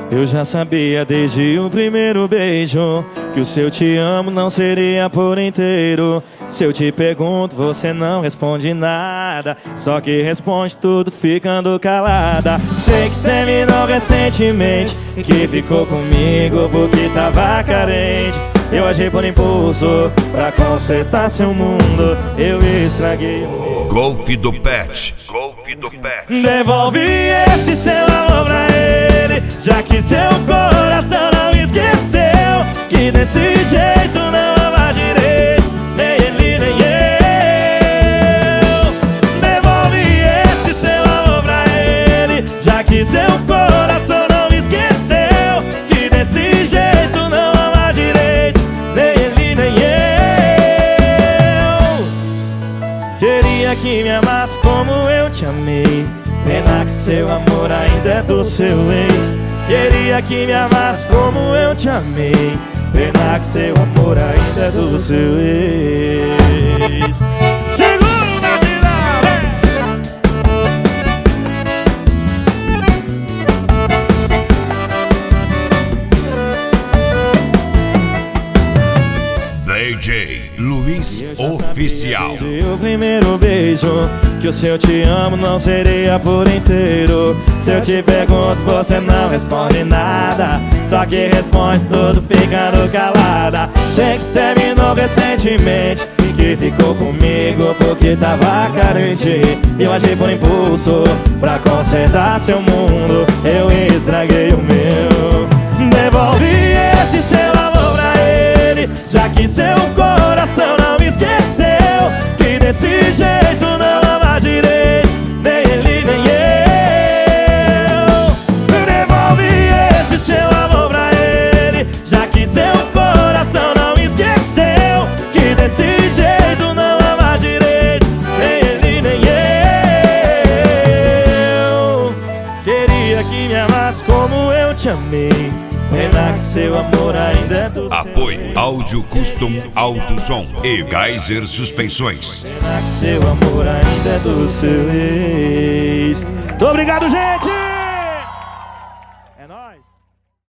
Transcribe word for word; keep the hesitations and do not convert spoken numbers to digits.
Eu já sabia desde o primeiro beijo que o seu te amo não seria por inteiro. Se eu te pergunto, você não responde nada, só que responde tudo ficando calada. Sei que terminou recentemente, que ficou comigo porque tava carente. Eu agi por impulso, pra consertar seu mundo, eu estraguei o Golpe do Pet. Golpe do Pet. Devolve esse seu amor pra ele, já que seu coração não esqueceu que desse jeito não ama direito, nem ele nem eu. Devolve esse seu amor pra ele, já que seu coração não esqueceu que desse jeito não ama direito, nem ele nem eu. Queria que me amasse como eu te amei, pena que seu amor ainda é do seu ex. Queria que me amasse como eu te amei, pena que seu amor ainda é do seu ex. Segura o batidão, D J Luiz Oficial. Desde o primeiro beijo que o seu te amo não seria por inteiro. Se eu te pergunto, você não responde nada, só que responde tudo ficando calada. Sei que terminou recentemente, que ficou comigo porque tava carente. Eu agi por impulso, pra consertar seu mundo, eu estraguei o meu. Devolve esse seu amor pra ele, já que seu coração não esqueceu que desse jeito não ama direito, nem ele nem eu. Devolve esse seu amor pra ele, já que seu coração não esqueceu que desse jeito não ama direito, nem ele nem eu. Queria que me amasse como eu te amei, pena que seu amor ainda é do seu Apoio ex. Áudio Custom Auto Som e Geyser Suspensões. Pena que seu amor ainda é do seu ex. Muito obrigado, gente!